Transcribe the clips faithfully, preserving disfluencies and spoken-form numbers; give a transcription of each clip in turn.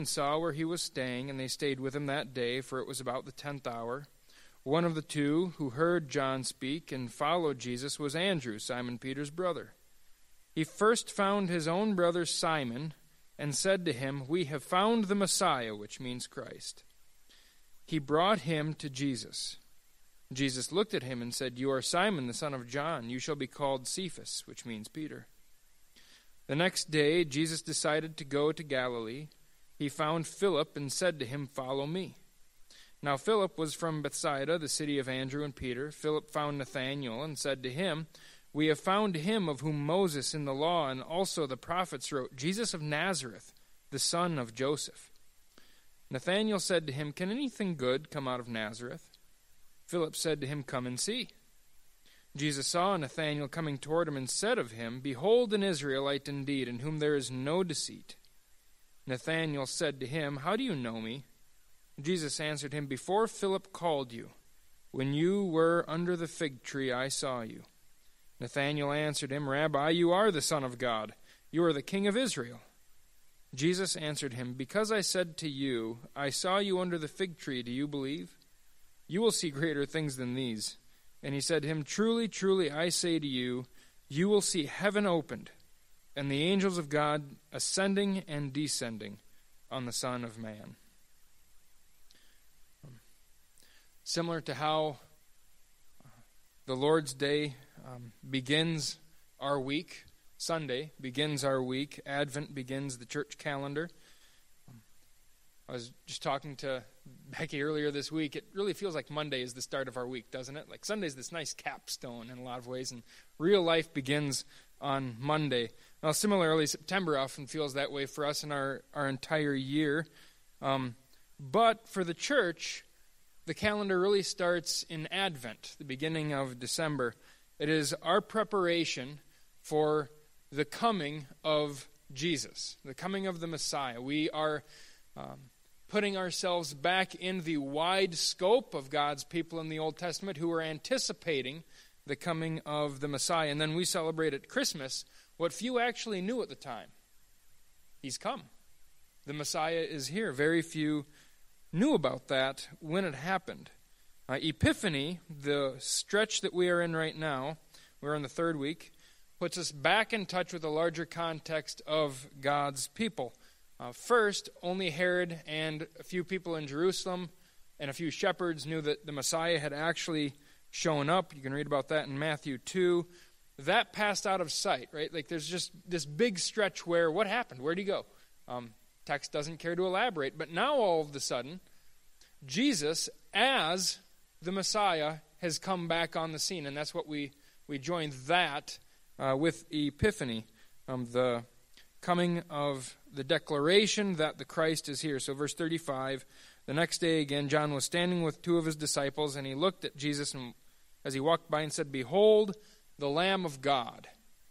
and saw where he was staying, and they stayed with him that day, for it was about the tenth hour. One of the two who heard John speak and followed Jesus was Andrew, Simon Peter's brother. He first found his own brother Simon and said to him, "We have found the Messiah," which means Christ. He brought him to Jesus. Jesus looked at him and said, "You are Simon, the son of John. You shall be called Cephas," which means Peter. The next day, Jesus decided to go to Galilee. He found Philip and said to him, "Follow me." Now Philip was from Bethsaida, the city of Andrew and Peter. Philip found Nathanael and said to him, "We have found him of whom Moses in the law and also the prophets wrote, Jesus of Nazareth, the son of Joseph." Nathanael said to him, "Can anything good come out of Nazareth?" Philip said to him, "Come and see." Jesus saw Nathanael coming toward him and said of him, "Behold an Israelite indeed, in whom there is no deceit." Nathanael said to him, "How do you know me?" Jesus answered him, "Before Philip called you, when you were under the fig tree, I saw you." Nathanael answered him, "Rabbi, you are the Son of God. You are the King of Israel." Jesus answered him, "Because I said to you, I saw you under the fig tree, do you believe? You will see greater things than these." And he said to him, "Truly, truly, I say to you, you will see heaven opened, and the angels of God ascending and descending on the Son of Man." Similar to how the Lord's Day um, begins our week, Sunday begins our week, Advent begins the church calendar. Um, I was just talking to Becky earlier this week. It really feels like Monday is the start of our week, doesn't it? Like Sunday's this nice capstone in a lot of ways, and real life begins on Monday. Now, similarly, September often feels that way for us in our, our entire year. Um, but for the church, the calendar really starts in Advent, the beginning of December. It is our preparation for the coming of Jesus, the coming of the Messiah. We are um, putting ourselves back in the wide scope of God's people in the Old Testament who are anticipating the coming of the Messiah. And then we celebrate at Christmas what few actually knew at the time. He's come. The Messiah is here. Very few knew about that when it happened. Uh, Epiphany, the stretch that we are in right now, we're in the third week, puts us back in touch with the larger context of God's people. Uh, first, only Herod and a few people in Jerusalem and a few shepherds knew that the Messiah had actually shown up. You can read about that in Matthew two. That passed out of sight, right? Like there's just this big stretch where what happened? Where'd he go? Um, text doesn't care to elaborate. But now all of a sudden, Jesus, as the Messiah, has come back on the scene. And that's what we, we joined that uh, with Epiphany, um, the coming of the declaration that the Christ is here. So verse thirty-five, the next day again, John was standing with two of his disciples, and he looked at Jesus and, as he walked by and said, "Behold, the Lamb of God."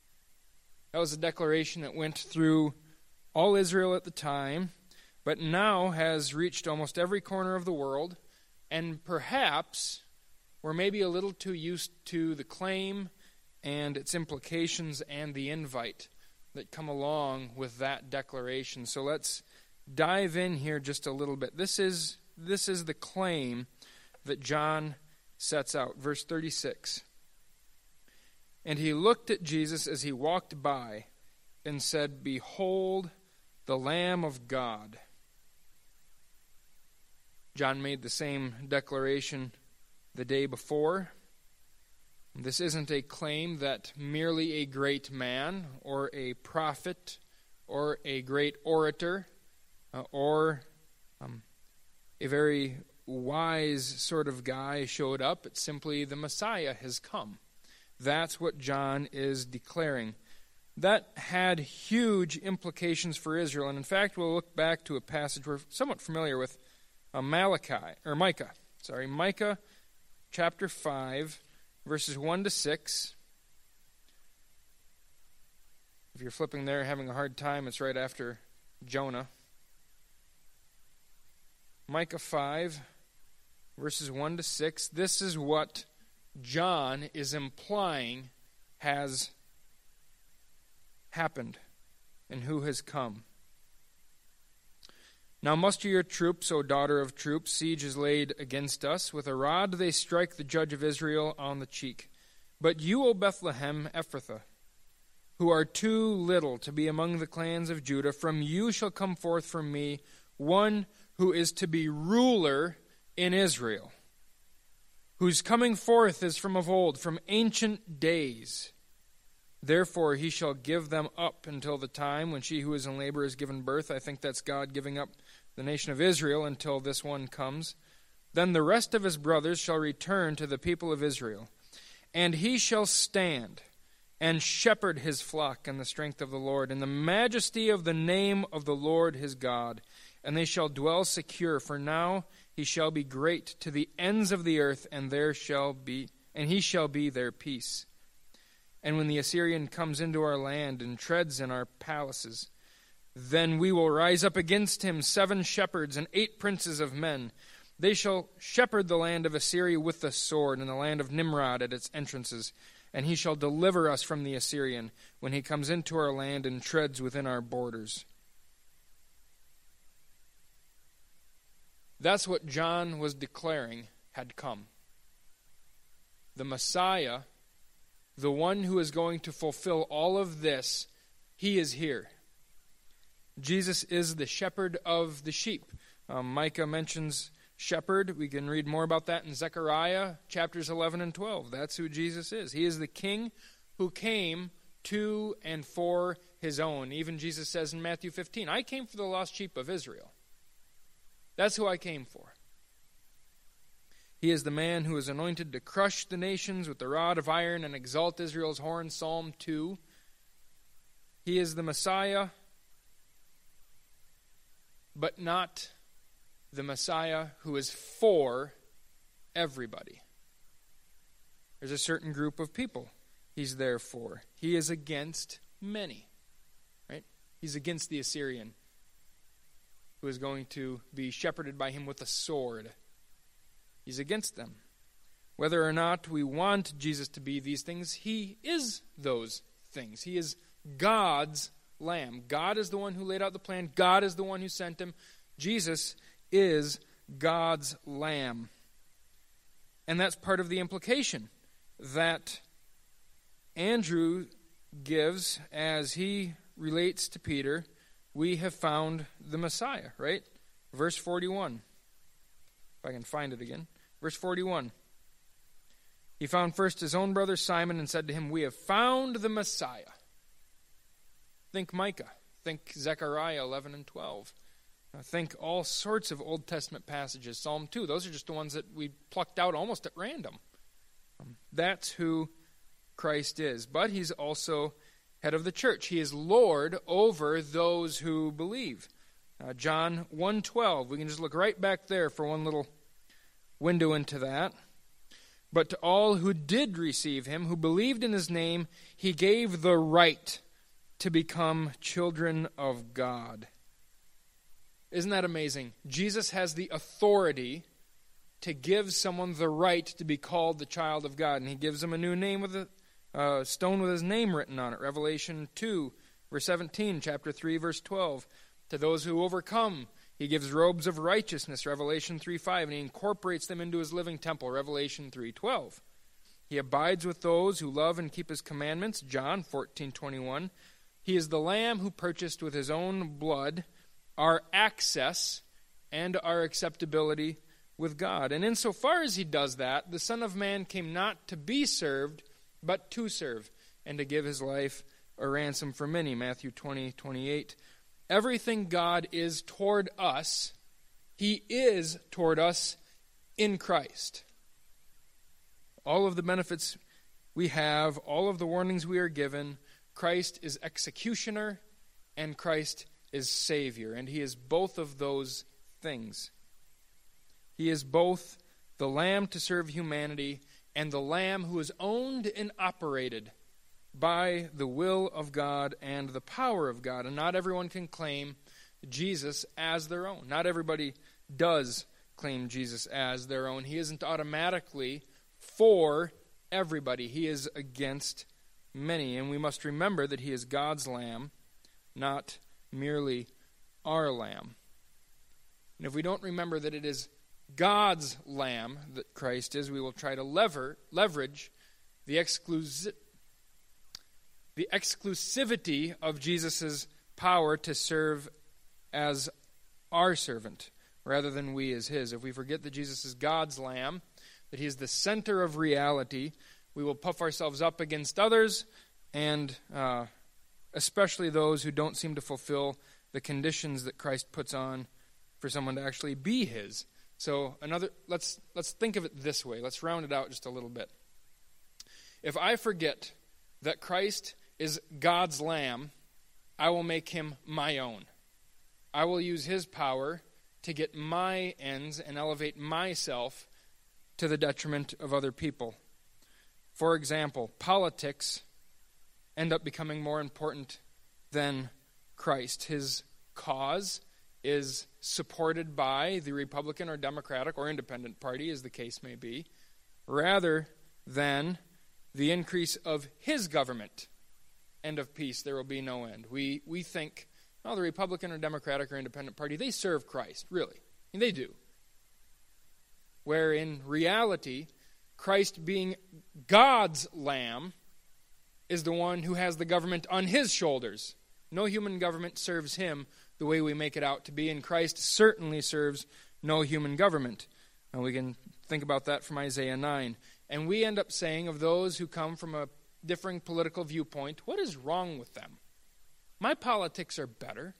That was a declaration that went through all Israel at the time, but now has reached almost every corner of the world, and perhaps we're maybe a little too used to the claim and its implications and the invite that come along with that declaration. So let's dive in here just a little bit. This is this is the claim that John sets out. Verse thirty-six. And he looked at Jesus as he walked by and said, "Behold, the Lamb of God." John made the same declaration the day before. This isn't a claim that merely a great man or a prophet or a great orator uh, or um, a very wise sort of guy showed up. It's simply the Messiah has come. That's what John is declaring. That had huge implications for Israel. And in fact, we'll look back to a passage we're somewhat familiar with, uh, Malachi, or Micah. Sorry, Micah chapter five, verses one to six. If you're flipping there, having a hard time, it's right after Jonah. Micah five, verses one to six. This is what John is implying has happened and who has come. Now muster your troops, O daughter of troops. Siege is laid against us. With a rod they strike the judge of Israel on the cheek. But you, O Bethlehem Ephrathah, who are too little to be among the clans of Judah, from you shall come forth from me one who is to be ruler in Israel, whose coming forth is from of old, from ancient days. Therefore he shall give them up until the time when she who is in labor is given birth. I think that's God giving up the nation of Israel until this one comes. Then the rest of his brothers shall return to the people of Israel, and he shall stand and shepherd his flock in the strength of the Lord, in the majesty of the name of the Lord his God. And they shall dwell secure, for now he shall be great to the ends of the earth, and there shall be, and he shall be their peace. And when the Assyrian comes into our land and treads in our palaces, then we will rise up against him seven shepherds and eight princes of men. They shall shepherd the land of Assyria with the sword, and the land of Nimrod at its entrances. And he shall deliver us from the Assyrian when he comes into our land and treads within our borders. That's what John was declaring had come. The Messiah, the one who is going to fulfill all of this, he is here. Jesus is the shepherd of the sheep. Um, Micah mentions shepherd. We can read more about that in Zechariah chapters eleven and twelve. That's who Jesus is. He is the king who came to and for his own. Even Jesus says in Matthew fifteen, I came for the lost sheep of Israel. That's who I came for. He is the man who is anointed to crush the nations with the rod of iron and exalt Israel's horn, Psalm two. He is the Messiah, but not the Messiah who is for everybody. There's a certain group of people he's there for. He is against many, right? He's against the Assyrian, who is going to be shepherded by him with a sword. He's against them. Whether or not we want Jesus to be these things, he is those things. He is God's Lamb. God is the one who laid out the plan. God is the one who sent him. Jesus is God's Lamb. And that's part of the implication that Andrew gives as he relates to Peter. We have found the Messiah, right? Verse forty-one. If I can find it again. Verse forty-one. He found first his own brother Simon and said to him, we have found the Messiah. Think Micah. Think Zechariah eleven and twelve. Uh, think all sorts of Old Testament passages. Psalm two. Those are just the ones that we plucked out almost at random. Um, that's who Christ is. But he's also head of the church. He is Lord over those who believe. Uh, John one twelve. We can just look right back there for one little window into that. But to all who did receive him, who believed in his name, he gave the right to become children of God. Isn't that amazing? Jesus has the authority to give someone the right to be called the child of God. And he gives them a new name with a uh, stone with his name written on it. Revelation two, verse seventeen, chapter three, verse twelve. To those who overcome, he gives robes of righteousness, Revelation three five, and he incorporates them into his living temple, Revelation three twelve. He abides with those who love and keep his commandments, John fourteen twenty-one. He is the Lamb who purchased with his own blood our access and our acceptability with God. And insofar as he does that, the Son of Man came not to be served, but to serve, and to give his life a ransom for many, Matthew twenty twenty-eight. Everything God is toward us, he is toward us in Christ. All of the benefits we have, all of the warnings we are given, Christ is executioner and Christ is Savior. And he is both of those things. He is both the Lamb to serve humanity and the Lamb who is owned and operated by the will of God and the power of God. And not everyone can claim Jesus as their own. Not everybody does claim Jesus as their own. He isn't automatically for everybody. He is against many. And we must remember that he is God's Lamb, not merely our Lamb. if we don't remember that it is God's lamb that Christ is, we will try to lever, leverage the, exclusi- the exclusivity of Jesus' power to serve as our servant rather than we as his. If we forget that Jesus is God's lamb, that he is the center of reality, we will puff ourselves up against others, and uh, especially those who don't seem to fulfill the conditions that Christ puts on for someone to actually be his. So another, let's let's think of it this way. Let's round it out just a little bit. If I forget that Christ is God's lamb, I will make him my own. I will use his power to get my ends and elevate myself to the detriment of other people. For example, politics end up becoming more important than Christ. His cause is supported by the Republican or Democratic or Independent Party, as the case may be, rather than the increase of his government and of peace. There will be no end. We we think, oh, the Republican or Democratic or Independent Party, they serve Christ, really. And they do. Where in reality, Christ being God's lamb is the one who has the government on his shoulders. No human government serves him the way we make it out to be, and Christ certainly serves no human government. And we can think about that from Isaiah nine. And we end up saying of those who come from a differing political viewpoint, what is wrong with them? My politics are better.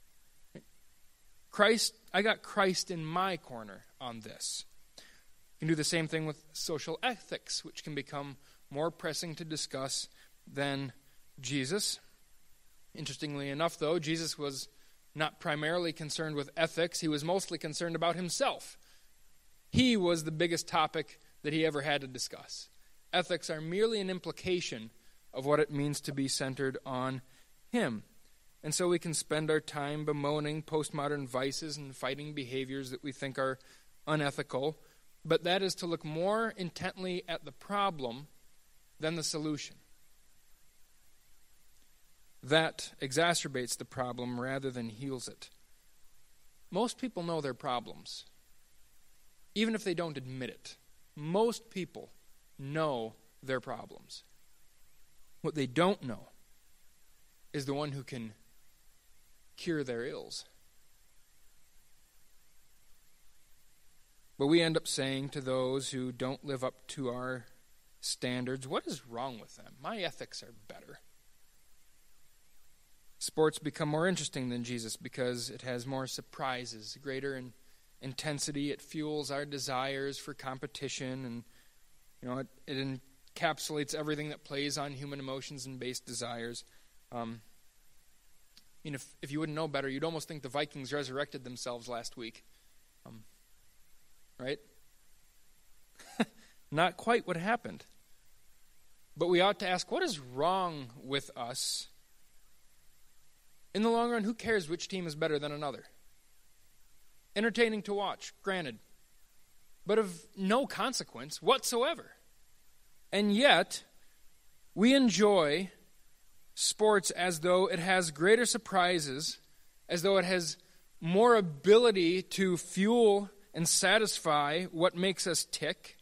Christ, I got Christ in my corner on this. You can do the same thing with social ethics, which can become more pressing to discuss than Jesus. Interestingly enough, though, Jesus was not primarily concerned with ethics. He was mostly concerned about himself. He was the biggest topic that he ever had to discuss. Ethics are merely an implication of what it means to be centered on him. And so we can spend our time bemoaning postmodern vices and fighting behaviors that we think are unethical, but that is to look more intently at the problem than the solution. That exacerbates the problem rather than heals it. Most people know their problems, even if they don't admit it. Most people know their problems. What they don't know is the one who can cure their ills. But we end up saying to those who don't live up to our standards, what is wrong with them? My ethics are better. Sports become more interesting than Jesus because it has more surprises, greater in intensity. It fuels our desires for competition, and you know it, it encapsulates everything that plays on human emotions and base desires. Um, I mean, if if you wouldn't know better, you'd almost think the Vikings resurrected themselves last week, um, right? Not quite what happened. But we ought to ask, what is wrong with us? In the long run, who cares which team is better than another? Entertaining to watch, granted, but of no consequence whatsoever. And yet, we enjoy sports as though it has greater surprises, as though it has more ability to fuel and satisfy what makes us tick.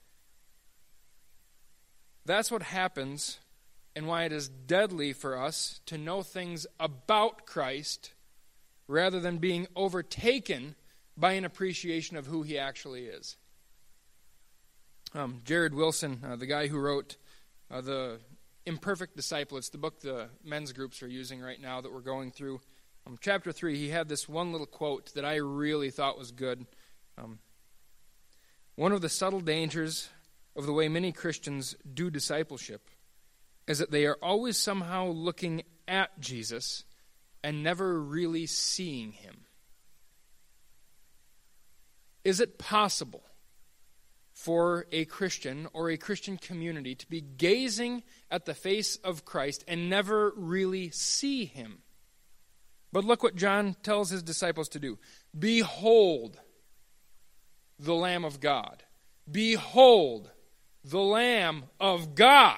That's what happens, and why it is deadly for us to know things about Christ rather than being overtaken by an appreciation of who he actually is. Um, Jared Wilson, uh, the guy who wrote uh, The Imperfect Disciple, it's the book the men's groups are using right now that we're going through. Um, chapter three, he had this one little quote that I really thought was good. Um, One of the subtle dangers of the way many Christians do discipleship is that they are always somehow looking at Jesus and never really seeing him. Is it possible for a Christian or a Christian community to be gazing at the face of Christ and never really see him? But look what John tells his disciples to do. Behold the Lamb of God. Behold the Lamb of God.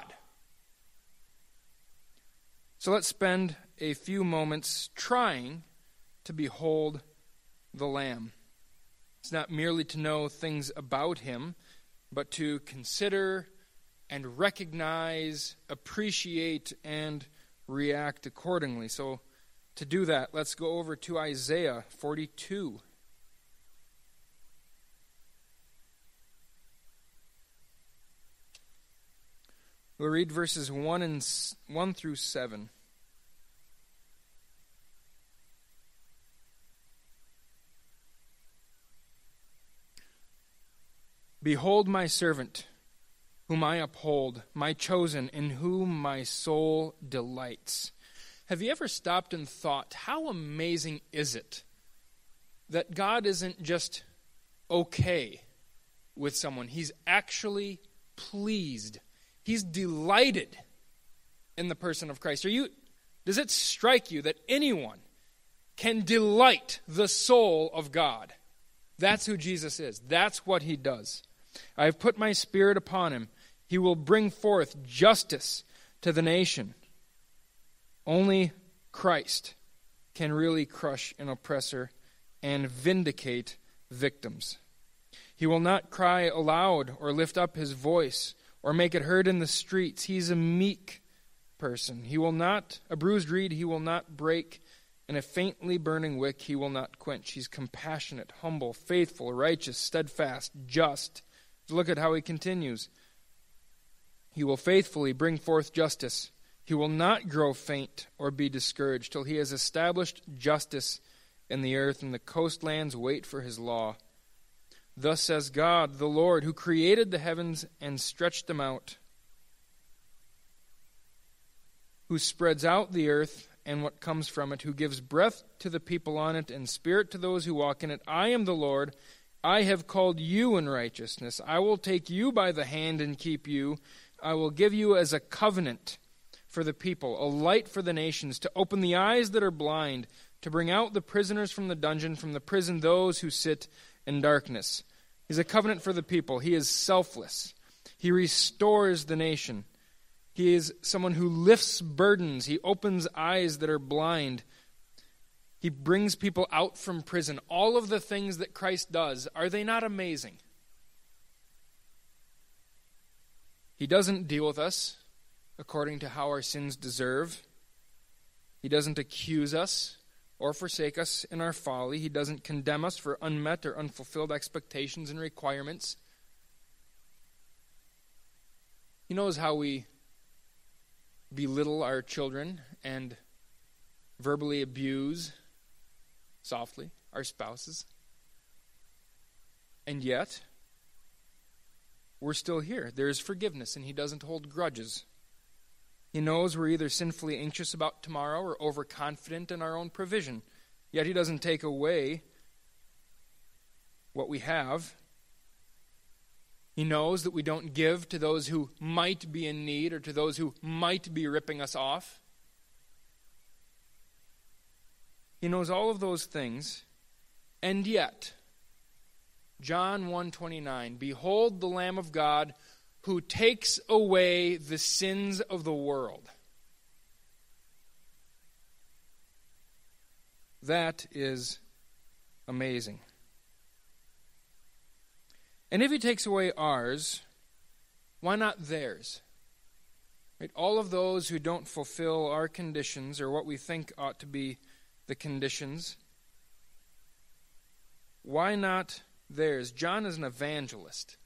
So let's spend a few moments trying to behold the Lamb. It's not merely to know things about him, but to consider and recognize, appreciate, and react accordingly. So to do that, let's go over to Isaiah forty-two. We'll read verses one and one through seven. Behold my servant, whom I uphold, my chosen, in whom my soul delights. Have you ever stopped and thought, how amazing is it that God isn't just okay with someone? He's actually pleased. He's delighted in the person of Christ. Are you, does it strike you that anyone can delight the soul of God? That's who Jesus is. That's what he does. I have put my spirit upon him. He will bring forth justice to the nation. Only Christ can really crush an oppressor and vindicate victims. He will not cry aloud or lift up his voice or make it heard in the streets. He's a meek person. He will not, a bruised reed he will not break, and a faintly burning wick he will not quench. He's compassionate, humble, faithful, righteous, steadfast, just. Look at how he continues. He will faithfully bring forth justice. He will not grow faint or be discouraged till he has established justice in the earth, and the coastlands wait for his law. Thus says God, the Lord, who created the heavens and stretched them out, who spreads out the earth and what comes from it, who gives breath to the people on it and spirit to those who walk in it. I am the Lord. I have called you in righteousness. I will take you by the hand and keep you. I will give you as a covenant for the people, a light for the nations, to open the eyes that are blind, to bring out the prisoners from the dungeon, from the prison those who sit in darkness. He's a covenant for the people. He is selfless. He restores the nation. He is someone who lifts burdens. He opens eyes that are blind. He brings people out from prison. All of the things that Christ does, are they not amazing? He doesn't deal with us according to how our sins deserve. He doesn't accuse us or forsake us in our folly. He doesn't condemn us for unmet or unfulfilled expectations and requirements. He knows how we belittle our children and verbally abuse, softly, our spouses. And yet, we're still here. There is forgiveness, and he doesn't hold grudges. He knows we're either sinfully anxious about tomorrow or overconfident in our own provision. Yet he doesn't take away what we have. He knows that we don't give to those who might be in need or to those who might be ripping us off. He knows all of those things, and yet, John one twenty-nine, behold the Lamb of God who takes away the sins of the world. That is amazing. And if he takes away ours, why not theirs? Right? All of those who don't fulfill our conditions or what we think ought to be the conditions, why not theirs? John is an evangelist.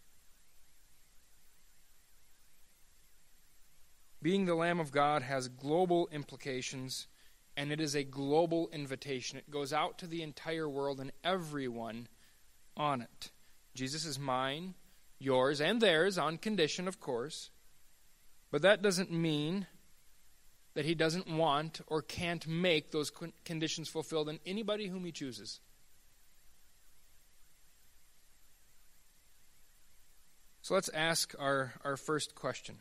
Being the Lamb of God has global implications, and it is a global invitation. It goes out to the entire world and everyone on it. Jesus is mine, yours, and theirs, on condition, of course. But that doesn't mean that he doesn't want or can't make those conditions fulfilled in anybody whom he chooses. So let's ask our, our first question.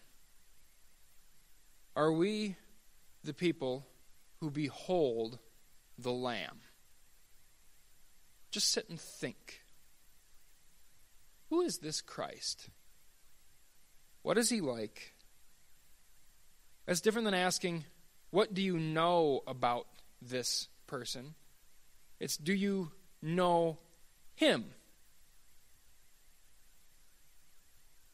Are we the people who behold the Lamb? Just sit and think. Who is this Christ? What is he like? That's different than asking, what do you know about this person? It's, do you know him?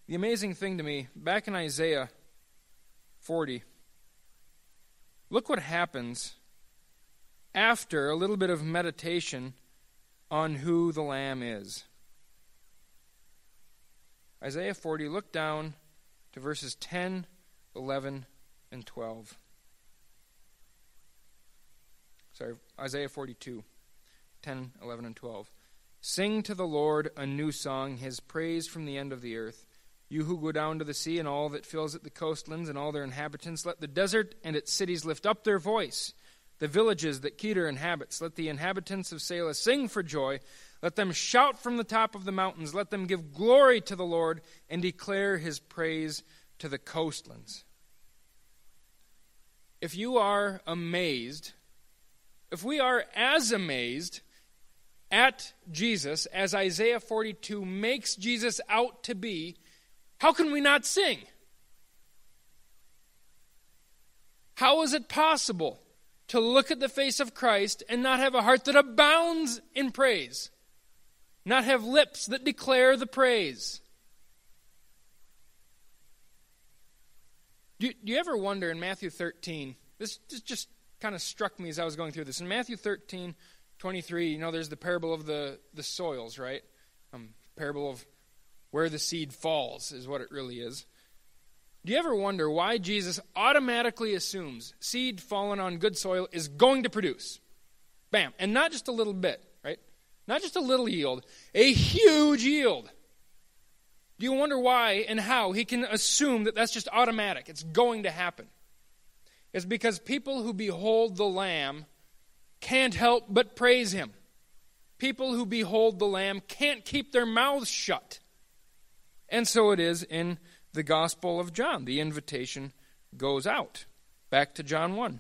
The amazing thing to me, back in Isaiah forty, look what happens after a little bit of meditation on who the Lamb is. Isaiah forty, look down to verses ten, eleven, and twelve. Sorry, Isaiah forty-two, ten, eleven, and twelve. Sing to the Lord a new song, his praise from the end of the earth. You who go down to the sea and all that fills it, the coastlands and all their inhabitants, let the desert and its cities lift up their voice. The villages that Kedar inhabits, let the inhabitants of Selah sing for joy. Let them shout from the top of the mountains. Let them give glory to the Lord and declare his praise to the coastlands. If you are amazed, if we are as amazed at Jesus as Isaiah forty-two makes Jesus out to be, how can we not sing? How is it possible to look at the face of Christ and not have a heart that abounds in praise? Not have lips that declare the praise? Do you, do you ever wonder in Matthew thirteen, this, this just kind of struck me as I was going through this. In Matthew thirteen, twenty-three, you know, there's the parable of the, the soils, right? Um, parable of where the seed falls is what it really is. Do you ever wonder why Jesus automatically assumes seed fallen on good soil is going to produce? Bam. And not just a little bit, right? Not just a little yield, a huge yield. Do you wonder why and how he can assume that that's just automatic? It's going to happen. It's because people who behold the Lamb can't help but praise him. People who behold the Lamb can't keep their mouths shut. And so it is in the Gospel of John. The invitation goes out. Back to John one.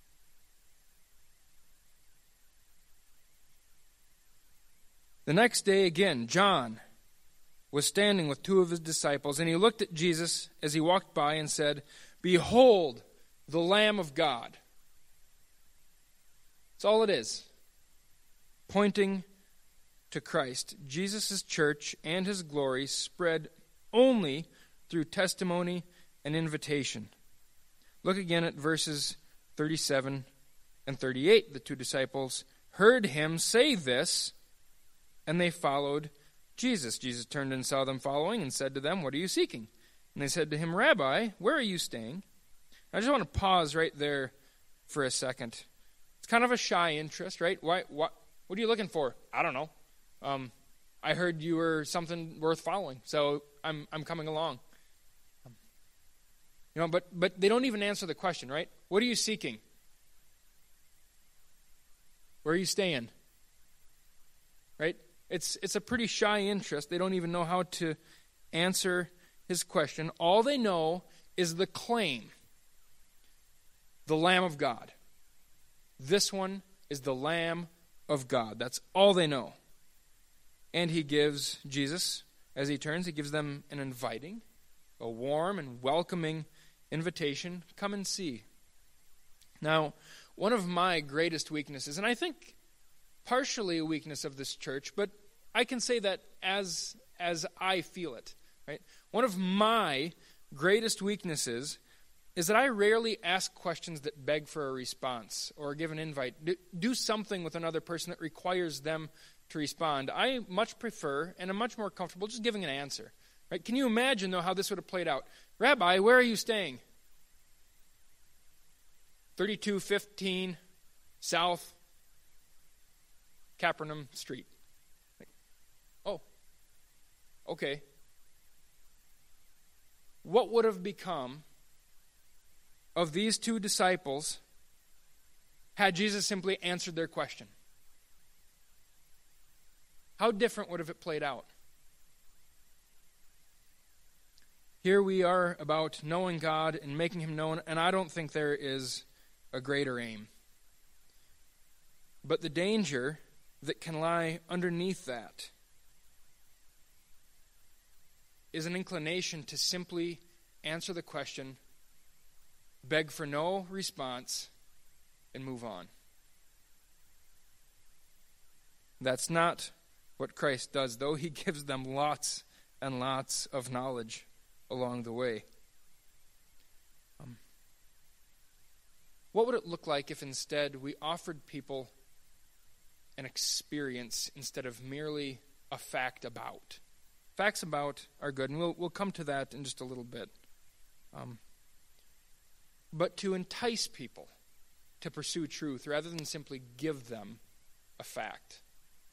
The next day again, John was standing with two of his disciples, and he looked at Jesus as he walked by and said, "Behold, the Lamb of God." That's all it is. Pointing to Christ. Jesus' church and his glory spread only through testimony and invitation. Look again at verses thirty-seven and thirty-eight. The two disciples heard him say this, and they followed Jesus. Jesus turned and saw them following and said to them, "What are you seeking?" And they said to him, "Rabbi, where are you staying?" I just want to pause right there for a second. It's kind of a shy interest, right? Why? What? What are you looking for? I don't know. Um, I heard you were something worth following, so I'm I'm coming along. Um, you know, but but they don't even answer the question, right? What are you seeking? Where are you staying? Right? It's it's a pretty shy interest. They don't even know how to answer his question. All they know is the claim. The Lamb of God. This one is the Lamb of God. That's all they know. And he gives, Jesus, as he turns, he gives them an inviting, a warm and welcoming invitation. Come and see. Now, one of my greatest weaknesses, and I think partially a weakness of this church, but I can say that as as I feel it, right? One of my greatest weaknesses is that I rarely ask questions that beg for a response or give an invite. Do something with another person that requires them to respond. I much prefer, and I'm much more comfortable, just giving an answer. Right? Can you imagine, though, how this would have played out? Rabbi, where are you staying? thirty-two fifteen South Capernaum Street. Oh, okay. What would have become of these two disciples had Jesus simply answered their question? How different would have it played out? Here we are about knowing God and making him known, and I don't think there is a greater aim. But the danger that can lie underneath that is an inclination to simply answer the question, beg for no response, and move on. That's not what Christ does, though he gives them lots and lots of knowledge. along the way. Um, what would it look like if instead we offered people an experience instead of merely a fact about? Facts about are good, and we'll we'll come to that in just a little bit. Um, but to entice people to pursue truth rather than simply give them a fact.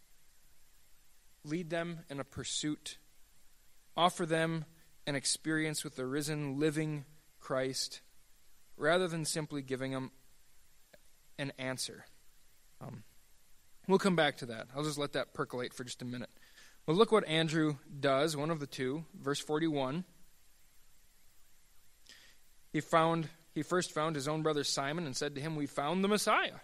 Lead them in a pursuit. Offer them an experience with the risen, living Christ rather than simply giving them an answer. Um, we'll come back to that. I'll just let that percolate for just a minute. Well, look what Andrew does, one of the two, verse forty-one. He found, he first found his own brother Simon and said to him, "We found the Messiah."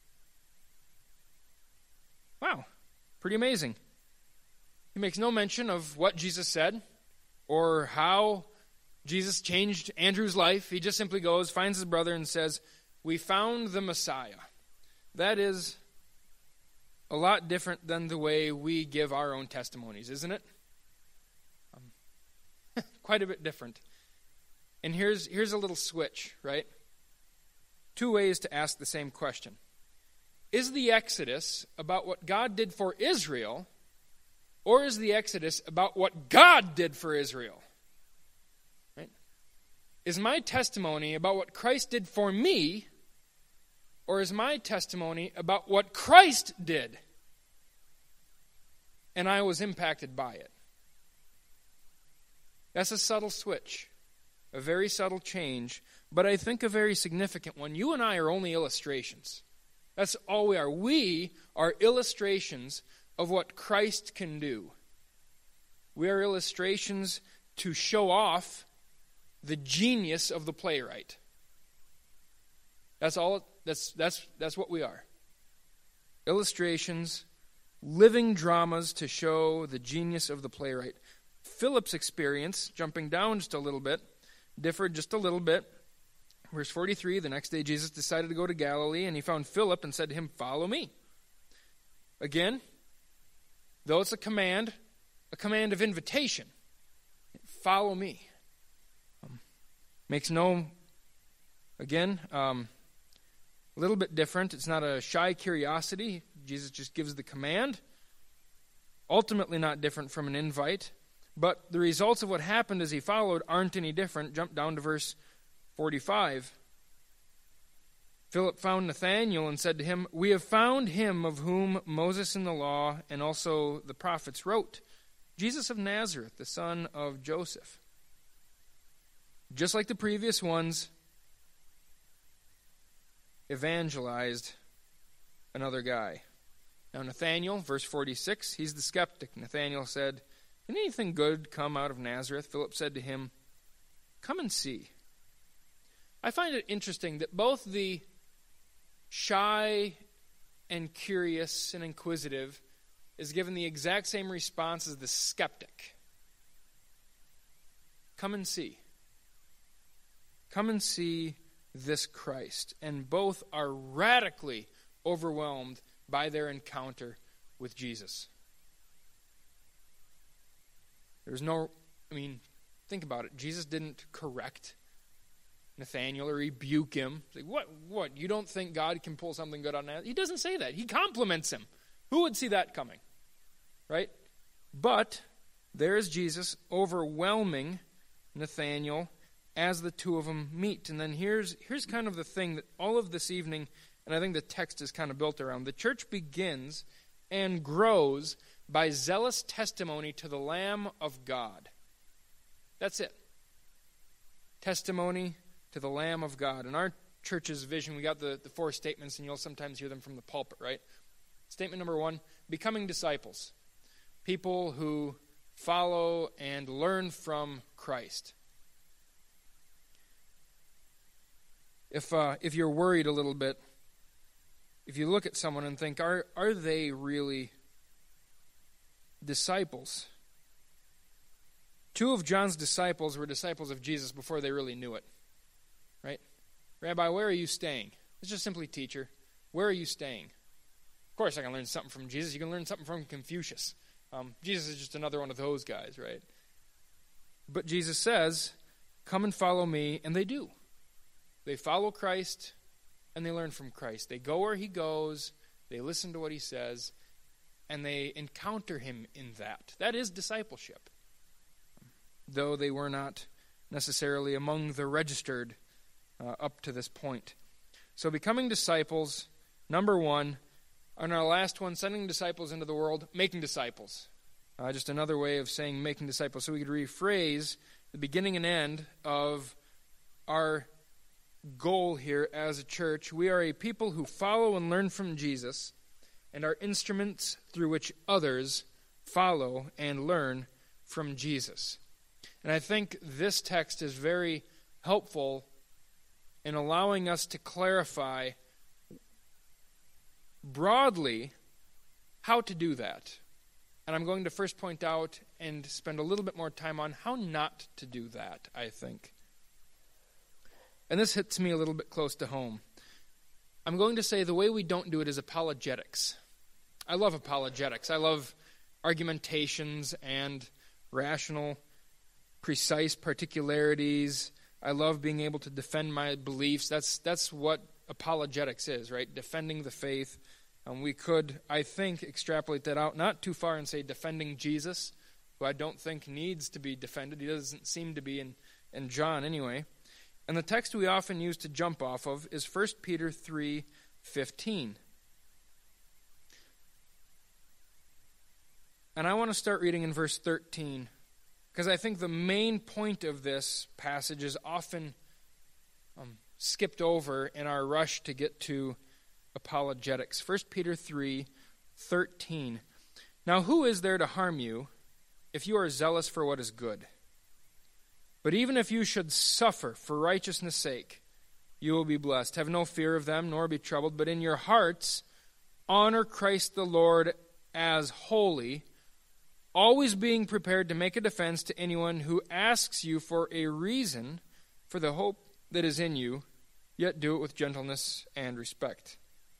Wow, pretty amazing. He makes no mention of what Jesus said or how Jesus changed Andrew's life. He just simply goes, finds his brother, and says, "We found the Messiah." That is a lot different than the way we give our own testimonies, isn't it? Um, quite a bit different. And here's here's a little switch, right? Two ways to ask the same question. Is the Exodus about what God did for Israel, or is the Exodus about what God did for Israel? Right? Is my testimony about what Christ did for me, or is my testimony about what Christ did, and I was impacted by it? That's a subtle switch, a very subtle change, but I think a very significant one. You and I are only illustrations. That's all we are. We are illustrations of what Christ can do. We are illustrations to show off the genius of the playwright. That's all. That's that's that's what we are. Illustrations, living dramas to show the genius of the playwright. Philip's experience, jumping down just a little bit, differed just a little bit. Verse forty-three, the next day Jesus decided to go to Galilee, and he found Philip and said to him, "Follow me." Again, though it's a command, a command of invitation. Follow me. Um, makes no, again, um, a little bit different. It's not a shy curiosity. Jesus just gives the command. Ultimately not different from an invite. But the results of what happened as he followed aren't any different. Jump down to verse forty-five. Philip found Nathanael and said to him, "We have found him of whom Moses in the law and also the prophets wrote, Jesus of Nazareth, the son of Joseph." Just like the previous ones, evangelized another guy. Now Nathanael, verse forty-six, he's the skeptic. Nathanael said, "Can anything good come out of Nazareth?" Philip said to him, "Come and see." I find it interesting that both the shy and curious and inquisitive is given the exact same response as the skeptic. Come and see. Come and see this Christ. And both are radically overwhelmed by their encounter with Jesus. There's no, I mean, think about it. Jesus didn't correct Nathanael or rebuke him. Like, what, what, you don't think God can pull something good on that? He doesn't say that. He compliments him. Who would see that coming? Right? But there is Jesus overwhelming Nathanael as the two of them meet. And then here's here's kind of the thing that all of this evening, and I think the text is kind of built around. The church begins and grows by zealous testimony to the Lamb of God. That's it. Testimony to the Lamb of God. In our church's vision, we got the, the four statements, and you'll sometimes hear them from the pulpit, right? Statement number one, becoming disciples. People who follow and learn from Christ. If uh, if you're worried a little bit, if you look at someone and think, are are they really disciples? Two of John's disciples were disciples of Jesus before they really knew it. Right? Rabbi, where are you staying? It's just simply, teacher, where are you staying? Of course I can learn something from Jesus. You can learn something from Confucius. Um, Jesus is just another one of those guys, right? But Jesus says, come and follow me, and they do. They follow Christ, and they learn from Christ. They go where he goes, they listen to what he says, and they encounter him in that. That is discipleship, though they were not necessarily among the registered uh, up to this point. So becoming disciples, number one, and our last one, sending disciples into the world, making disciples. Uh, just another way of saying making disciples. So we could rephrase the beginning and end of our goal here as a church. We are a people who follow and learn from Jesus, and are instruments through which others follow and learn from Jesus. And I think this text is very helpful in allowing us to clarify broadly how to do that. And I'm going to first point out and spend a little bit more time on how not to do that, I think. And this hits me a little bit close to home. I'm going to say the way we don't do it is apologetics. I love apologetics. I love argumentations and rational, precise particularities. I love being able to defend my beliefs. That's that's what apologetics is, right? Defending the faith. Um, we could, I think, extrapolate that out not too far and say defending Jesus, who I don't think needs to be defended. He doesn't seem to be in, in John anyway. And the text we often use to jump off of is First Peter three fifteen. And I want to start reading in verse thirteen, because I think the main point of this passage is often um, skipped over in our rush to get to apologetics. First Peter three thirteen. Now who is there to harm you if you are zealous for what is good? But even if you should suffer for righteousness' sake, you will be blessed. Have no fear of them, nor be troubled, but in your hearts honor Christ the Lord as holy, always being prepared to make a defense to anyone who asks you for a reason for the hope that is in you, yet do it with gentleness and respect.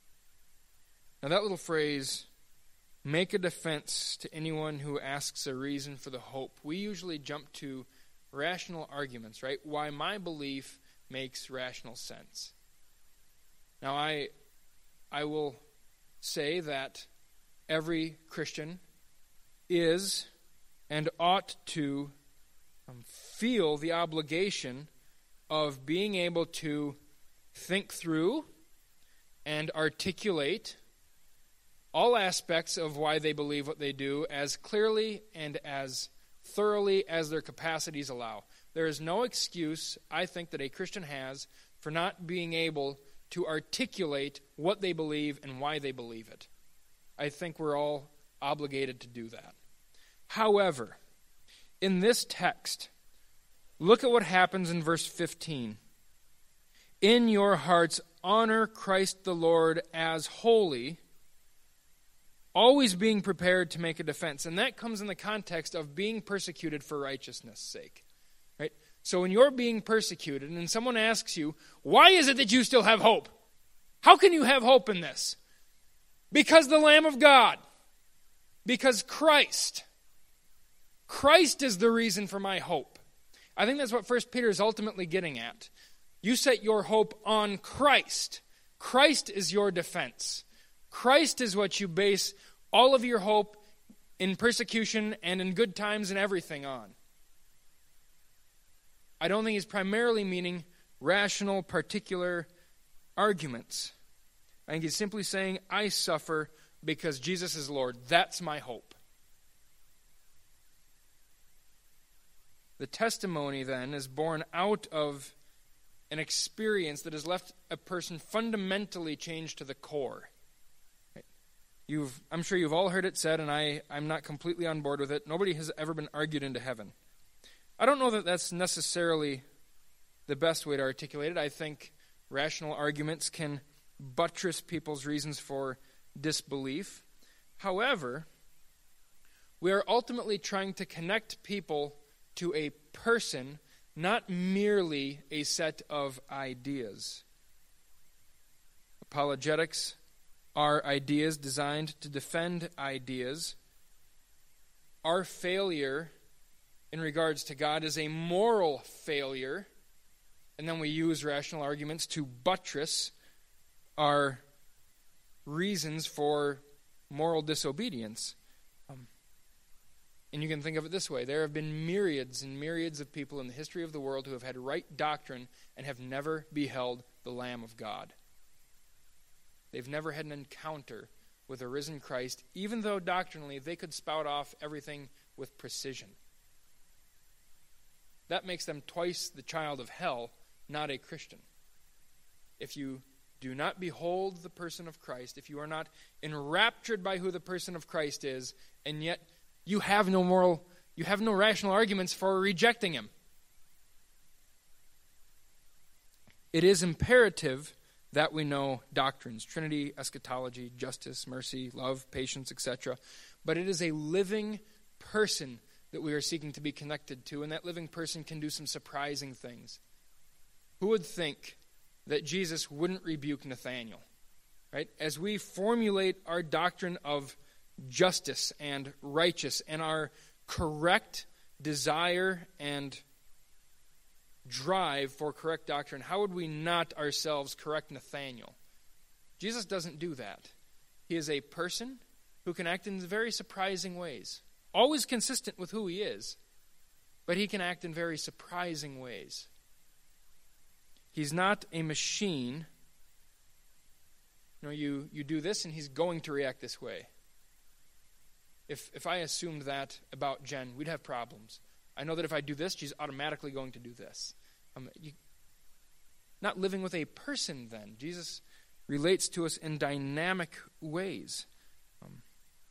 Now that little phrase, make a defense to anyone who asks a reason for the hope, we usually jump to rational arguments, right? Why my belief makes rational sense. Now I I will say that every Christian is and ought to um, feel the obligation of being able to think through and articulate all aspects of why they believe what they do as clearly and as thoroughly as their capacities allow. There is no excuse, I think, that a Christian has for not being able to articulate what they believe and why they believe it. I think we're all obligated to do that. However, in this text, look at what happens in verse fifteen. In your hearts honor Christ the Lord as holy, always being prepared to make a defense. And that comes in the context of being persecuted for righteousness' sake. Right? So when you're being persecuted and someone asks you, why is it that you still have hope? How can you have hope in this? Because the Lamb of God. Because Christ. Christ is the reason for my hope. I think that's what First Peter is ultimately getting at. You set your hope on Christ. Christ is your defense. Christ is what you base all of your hope in persecution and in good times and everything on. I don't think he's primarily meaning rational, particular arguments. I think he's simply saying, I suffer because Jesus is Lord. That's my hope. The testimony, then, is born out of an experience that has left a person fundamentally changed to the core. You've, I'm sure you've all heard it said, and I, I'm not completely on board with it. Nobody has ever been argued into heaven. I don't know that that's necessarily the best way to articulate it. I think rational arguments can buttress people's reasons for disbelief. However, we are ultimately trying to connect people to a person, not merely a set of ideas. Apologetics are ideas designed to defend ideas. Our failure in regards to God is a moral failure, and then we use rational arguments to buttress our reasons for moral disobedience. Um, and you can think of it this way. There have been myriads and myriads of people in the history of the world who have had right doctrine and have never beheld the Lamb of God. They've never had an encounter with a risen Christ, even though doctrinally they could spout off everything with precision. That makes them twice the child of hell, not a Christian. If you do not behold the person of Christ, if you are not enraptured by who the person of Christ is, and yet you have no moral, you have no rational arguments for rejecting him. It is imperative that we know doctrines, Trinity, eschatology, justice, mercy, love, patience, et cetera. But it is a living person that we are seeking to be connected to, and that living person can do some surprising things. Who would think that Jesus wouldn't rebuke Nathanael? Right? As we formulate our doctrine of justice and righteous and our correct desire and drive for correct doctrine, how would we not ourselves correct Nathanael? Jesus doesn't do that. He is a person who can act in very surprising ways. Always consistent with who he is, but he can act in very surprising ways. He's not a machine. You know, you, you do this and he's going to react this way. If if I assumed that about Jen, we'd have problems. I know that if I do this, she's automatically going to do this. Um, you, not living with a person then. Jesus relates to us in dynamic ways. Um,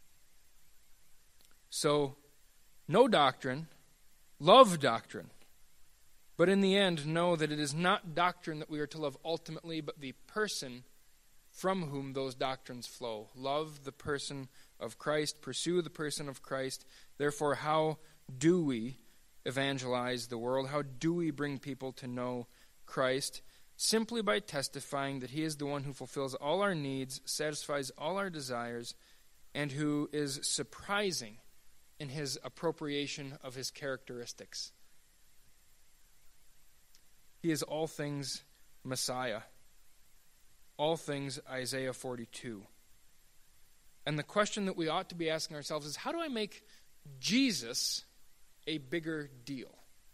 so, know doctrine, love doctrine. But in the end, know that it is not doctrine that we are to love ultimately, but the person from whom those doctrines flow. Love the person of Christ, pursue the person of Christ. Therefore, how do we evangelize the world? How do we bring people to know Christ? Simply by testifying that he is the one who fulfills all our needs, satisfies all our desires, and who is surprising in his appropriation of his characteristics. He is all things Messiah. All things Isaiah forty-two. And the question that we ought to be asking ourselves is, how do I make Jesus a bigger deal?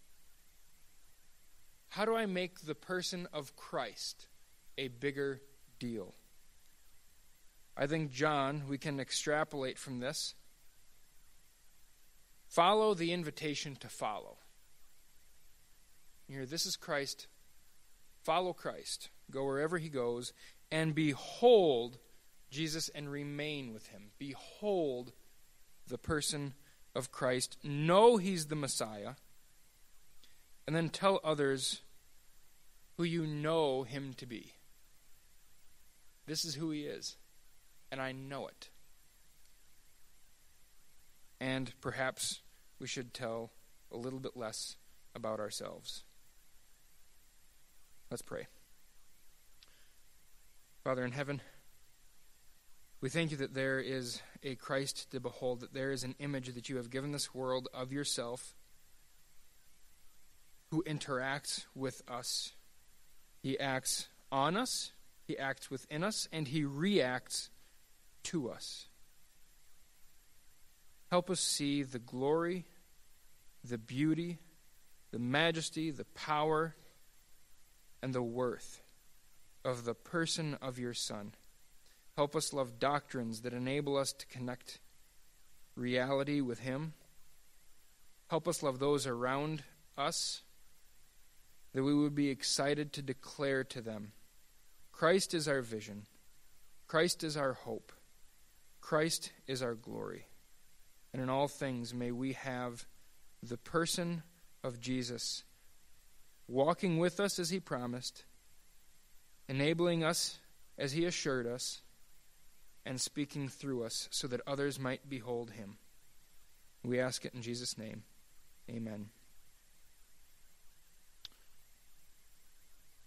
How do I make the person of Christ a bigger deal? I think, John, we can extrapolate from this. Follow the invitation to follow. Here, this is Christ. Follow Christ. Go wherever he goes, and behold Jesus and remain with him. Behold the person of Christ. Know he's the Messiah. And then tell others who you know him to be. This is who he is, and I know it. And perhaps we should tell a little bit less about ourselves. Let's pray. Father in heaven, we thank you that there is a Christ to behold, that there is an image that you have given this world of yourself who interacts with us. He acts on us, he acts within us, and he reacts to us. Help us see the glory, the beauty, the majesty, the power, and the worth of the person of your Son. Help us love doctrines that enable us to connect reality with him. Help us love those around us, that we would be excited to declare to them, Christ is our vision. Christ is our hope. Christ is our glory. And in all things may we have the person of Jesus walking with us as he promised, enabling us as he assured us, and speaking through us so that others might behold him. We ask it in Jesus' name. Amen.